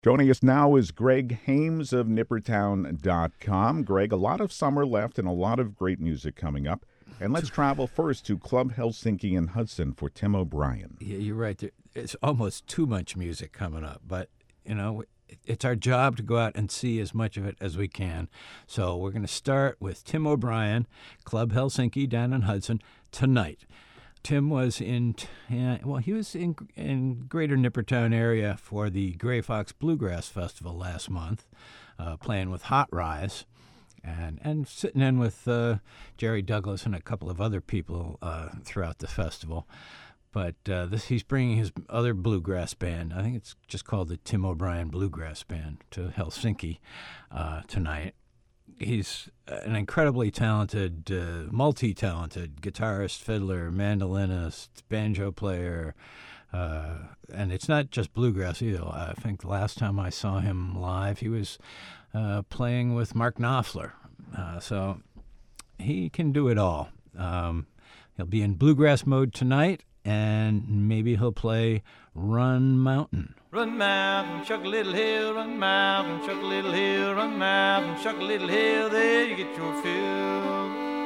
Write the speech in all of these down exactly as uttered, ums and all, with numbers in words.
Joining us now is Greg Hames of Nippertown dot com. Greg, a lot of summer left and a lot of great music coming up. And let's travel first to Club Helsinki in Hudson for Tim O'Brien. Yeah, you're right. There, it's almost too much music coming up. But, you know, it's our job to go out and see as much of it as we can. So we're going to start with Tim O'Brien, Club Helsinki down in Hudson, tonight. Tim was in, uh, well, he was in in Greater Nippertown area for the Grey Fox Bluegrass Festival last month, uh, playing with Hot Rise, and and sitting in with uh, Jerry Douglas and a couple of other people uh, throughout the festival. But uh, this he's bringing his other bluegrass band. I think it's just called the Tim O'Brien Bluegrass Band to Helsinki uh, tonight. He's an incredibly talented, uh, multi-talented guitarist, fiddler, mandolinist, banjo player, uh, and it's not just bluegrass either. I think the last time I saw him live, he was uh, playing with Mark Knopfler. Uh, so he can do it all. Um, he'll be in bluegrass mode tonight, and maybe he'll play Run Mountain. Run mountain, chuck a little hill, run mountain, chuck a little hill, run mountain, chuck a little hill, there you get your fill.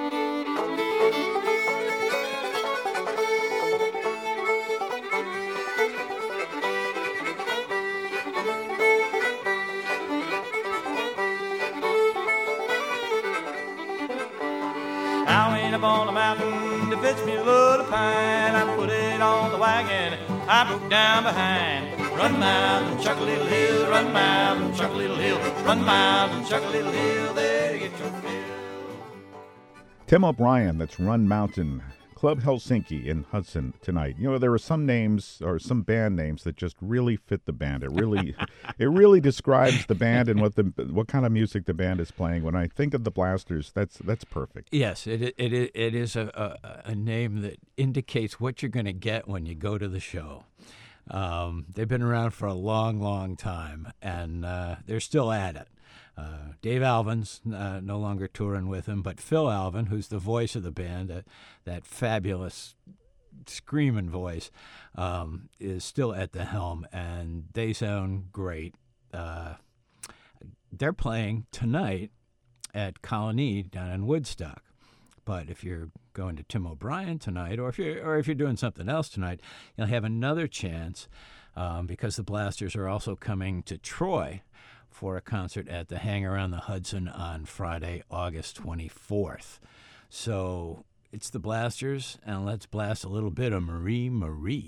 I went up on the mountain to fetch me a load of pine. I put it on the wagon, I broke down behind. Run mountain, chuck a little hill, run mountain, chuck a little hill, run mountain, chuck a little hill, there you get your fill. Tim O'Brien, that's Run Mountain, Club Helsinki in Hudson tonight. You know, there are some names or some band names that just really fit the band. It really, it really describes the band and what the what kind of music the band is playing. When I think of the Blasters, that's that's perfect. Yes, it it it, it is a, a a name that indicates what you're going to get when you go to the show. Um, they've been around for a long, long time, and uh, they're still at it. Uh, Dave Alvin's uh, no longer touring with him, but Phil Alvin, who's the voice of the band, uh, that fabulous screaming voice, um, is still at the helm, and they sound great. Uh, they're playing tonight at Colony down in Woodstock. But if you're going to Tim O'Brien tonight, or if you're or if you're doing something else tonight, you'll have another chance um, because the Blasters are also coming to Troy for a concert at the Hangar on the Hudson on Friday, August twenty-fourth. So it's the Blasters, and let's blast a little bit of Marie Marie.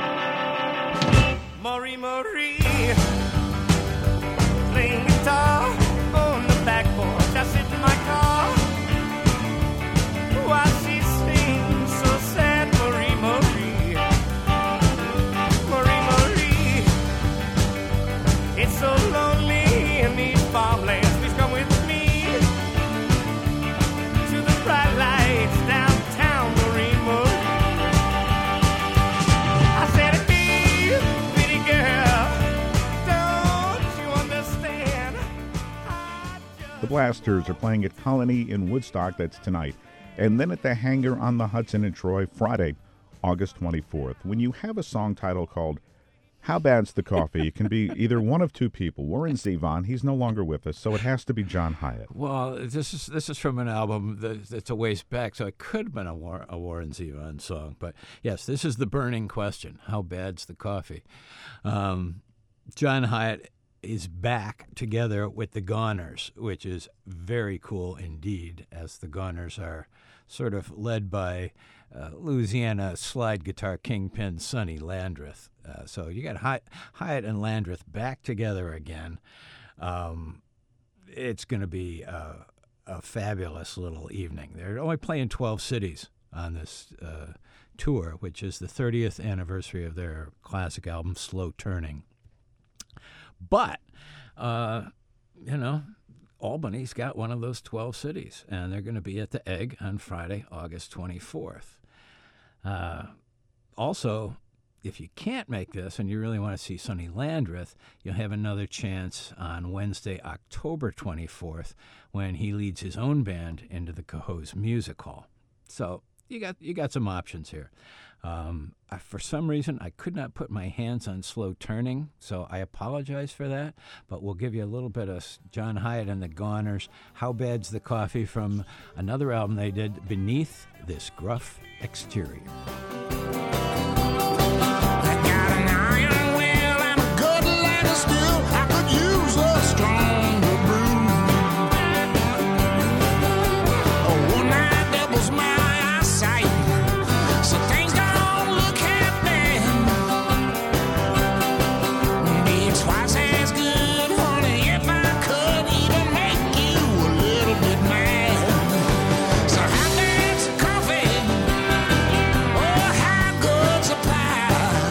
Marie Marie, playing guitar on the back porch. I sit in my car while she sings so sad. Marie Marie, Marie Marie, it's so lonely in these farmlands. Please come with me to the bright lights downtown. Marie Marie, I said, hey, pretty girl, don't you understand? I just... The Blasters are playing at Colony in Woodstock. That's tonight. And then at the Hangar on the Hudson in Troy, Friday, August twenty-fourth. When you have a song title called How Bad's the Coffee, it can be either one of two people. Warren Zevon, he's no longer with us, so it has to be John Hyatt. Well, this is this is from an album that, that's a ways back, so it could have been a, War, a Warren Zevon song. But yes, this is the burning question. How bad's the coffee? Um, John Hyatt is back together with the Goners, which is very cool indeed, as the Goners are sort of led by uh, Louisiana slide guitar kingpin Sonny Landreth. Uh, so you got Hy- Hyatt and Landreth back together again. Um, it's going to be a, a fabulous little evening. They're only playing twelve cities on this uh, tour, which is the thirtieth anniversary of their classic album, Slow Turning. But, uh, you know, Albany's got one of those twelve cities, and they're going to be at the Egg on Friday, August twenty-fourth. Uh, also, if you can't make this and you really want to see Sonny Landreth, you'll have another chance on Wednesday, October twenty-fourth, when he leads his own band into the Cohoes Music Hall. So you got you got some options here. Um, I, for some reason, I could not put my hands on Slow Turning, so I apologize for that. But we'll give you a little bit of John Hiatt and the Goners. How Bad's the Coffee from another album they did, Beneath This Gruff Exterior. I got an iron will and a good leg of steel. I could use a stronger brew. Oh, one night doubles my eyesight, so things don't look happy. Be twice as good, honey, if I could even make you a little bit mad. So how bad's the coffee? Oh, how good's the pie?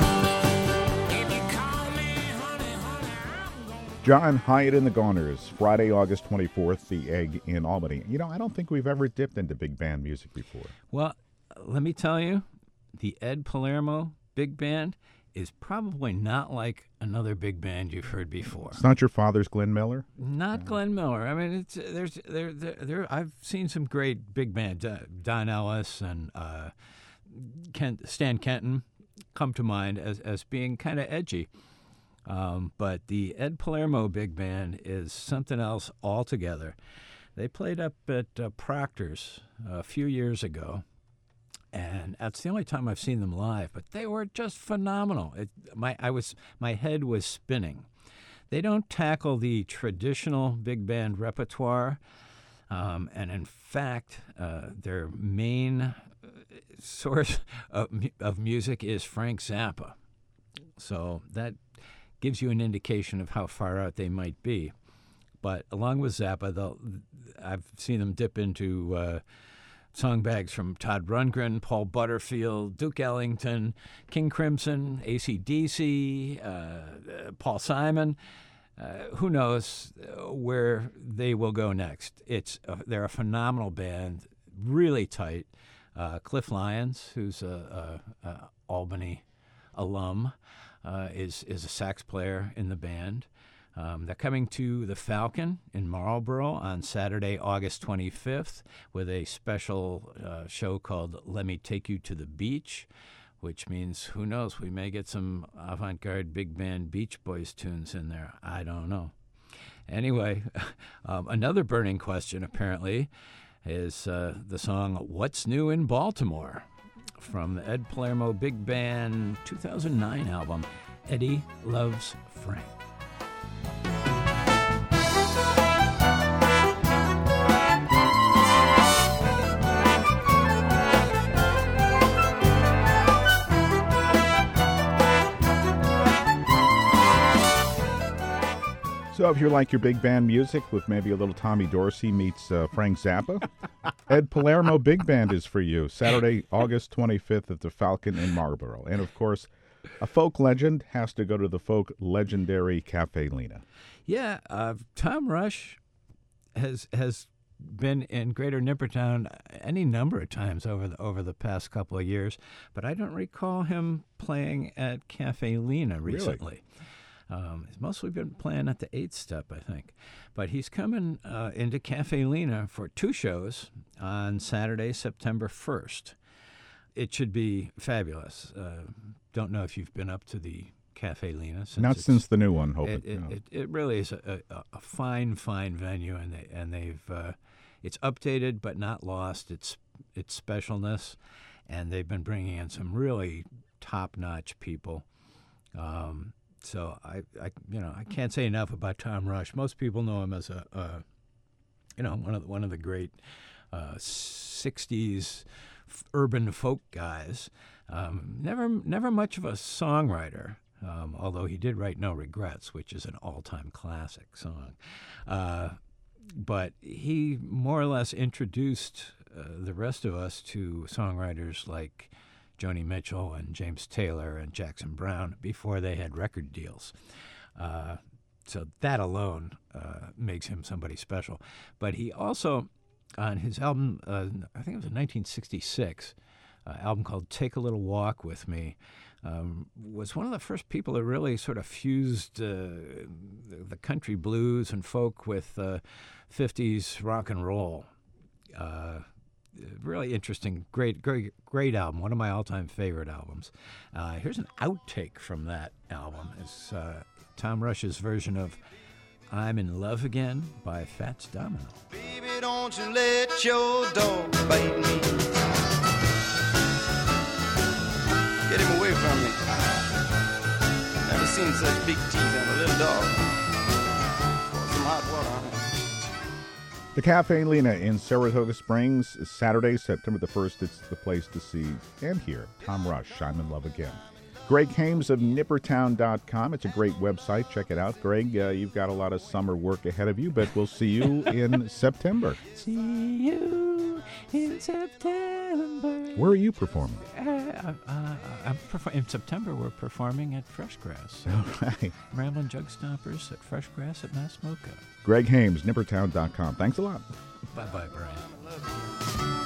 If you call me honey, honey, I'm gonna... John Hiatt and the Goners, Friday, August twenty-fourth, the Egg in Albany. You know, I don't think we've ever dipped into big band music before. Well, let me tell you, the Ed Palermo Big Band is probably not like another big band you've heard before. It's not your father's Glenn Miller? Not Glenn Miller. I mean, it's there's there there, there I've seen some great big bands. Uh, Don Ellis and uh, Kent, Stan Kenton come to mind as as being kind of edgy. Um, but the Ed Palermo Big Band is something else altogether. They played up at uh, Proctor's a few years ago, and that's the only time I've seen them live. But they were just phenomenal. It, my I was my head was spinning. They don't tackle the traditional big band repertoire, um, and in fact, uh, their main uh, source of, mu- of music is Frank Zappa. So that gives you an indication of how far out they might be. But along with Zappa, they'll, I've seen them dip into uh, song bags from Todd Rundgren, Paul Butterfield, Duke Ellington, King Crimson, A C D C, uh, uh, Paul Simon. Uh, who knows where they will go next? It's uh, they're a phenomenal band, really tight. Uh, Cliff Lyons, who's a, a, a Albany alum, uh, is is a sax player in the band. Um, they're coming to the Falcon in Marlboro on Saturday, August twenty-fifth, with a special uh, show called Let Me Take You to the Beach, which means, who knows, we may get some avant-garde big band Beach Boys tunes in there. I don't know. Anyway, um, another burning question, apparently, is uh, the song What's New in Baltimore from the Ed Palermo Big Band two thousand nine album, Eddie Loves Frank. So if you like your big band music with maybe a little Tommy Dorsey meets uh, Frank Zappa, Ed Palermo Big Band is for you. Saturday, August twenty-fifth at the Falcon in Marlboro. And, of course, a folk legend has to go to the folk legendary Cafe Lena. Yeah, uh, Tom Rush has has been in Greater Nippertown any number of times over the over the past couple of years, but I don't recall him playing at Cafe Lena recently. Really? Um, he's mostly been playing at the Eighth Step, I think. But he's coming uh, into Cafe Lena for two shows on Saturday, September first. It should be fabulous. Uh, don't know if you've been up to the Cafe Lena. Since Not since the new one, hope it. it, It, no. it, it really is a, a, a fine, fine venue, and they and they've uh, it's updated but not lost its its specialness, and they've been bringing in some really top-notch people. Um, So I, I, you know, I can't say enough about Tom Rush. Most people know him as a, uh, you know, one of the, one of the great uh, sixties f- urban folk guys. Um, never, never much of a songwriter, um, although he did write "No Regrets," which is an all-time classic song. Uh, but he more or less introduced uh, the rest of us to songwriters like Joni Mitchell and James Taylor and Jackson Browne before they had record deals. Uh, so that alone uh, makes him somebody special. But he also, on his album, uh, I think it was in nineteen sixty-six, uh, album called Take a Little Walk With Me, um, was one of the first people that really sort of fused uh, the country blues and folk with uh, fifties rock and roll. Uh, really interesting, great, great, great album. One of my all-time favorite albums. Uh, here's an outtake from that album. It's uh, Tom Rush's version of "I'm in Love Again" by Fats Domino. Baby, don't you let your dog bite me. Get him away from me. Never seen such big teeth on a little dog. Pour some hot water on it. The Cafe Lena in Saratoga Springs is Saturday, September the first. It's the place to see and hear Tom Rush, I'm in Love Again. Greg Hames of Nippertown dot com. It's a great website. Check it out. Greg, uh, you've got a lot of summer work ahead of you, but we'll see you in September. See you in September. Where are you performing? Uh, uh, I'm perfor- in September, we're performing at Fresh Grass. All right. Ramblin' Jug Stompers at Fresh Grass at Mass Mocha. Greg Hames, Nippertown dot com. Thanks a lot. Bye-bye, Brian. I love you.